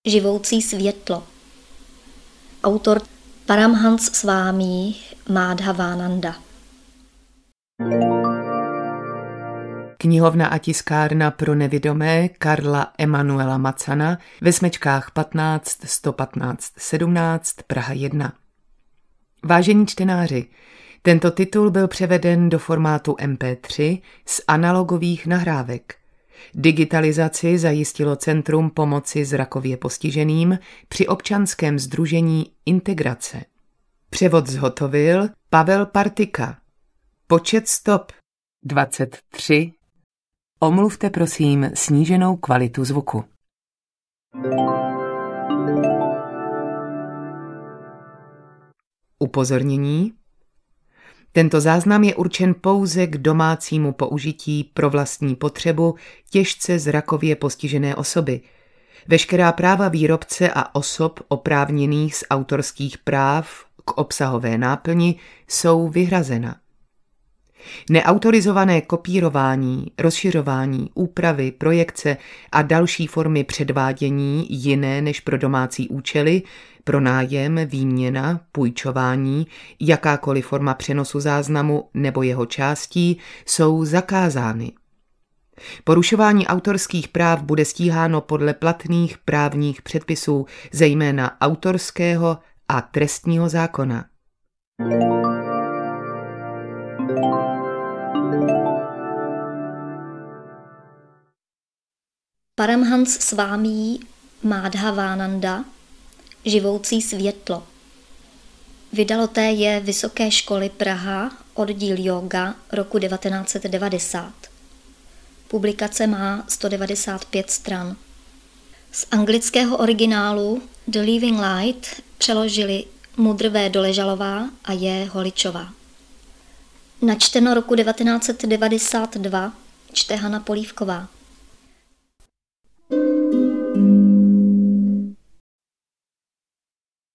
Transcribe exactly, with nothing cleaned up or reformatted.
Živoucí světlo. Autor Paramhans Svámí Madhavananda. Knihovna a tiskárna pro nevidomé Karla Emanuela Macana ve smečkách patnáct sto patnáct sedmnáct Praha jedna. Vážení čtenáři, tento titul byl převeden do formátu em pé tři z analogových nahrávek. Digitalizaci zajistilo Centrum pomoci zrakově postiženým při občanském sdružení Integrace. Převod zhotovil Pavel Partika. Počet stop dvacet tři. Omluvte prosím sníženou kvalitu zvuku. Upozornění. Tento záznam je určen pouze k domácímu použití pro vlastní potřebu těžce zrakově postižené osoby. Veškerá práva výrobce a osob oprávněných z autorských práv k obsahové náplni jsou vyhrazena. Neautorizované kopírování, rozšiřování, úpravy, projekce a další formy předvádění jiné než pro domácí účely, pronájem, výměna, půjčování, jakákoliv forma přenosu záznamu nebo jeho částí jsou zakázány. Porušování autorských práv bude stíháno podle platných právních předpisů, zejména autorského a trestního zákona. Paramhans Svámí Madhavananda. Živoucí světlo. Vydaloté je Vysoké školy Praha, oddíl Jóga, roku devatenáct set devadesát. Publikace má sto devadesát pět stran. Z anglického originálu The Living Light přeložili Mudr V. Doležalová a J. Holičová. Načteno roku devatenáct set devadesát dva, čte Hana Polívková.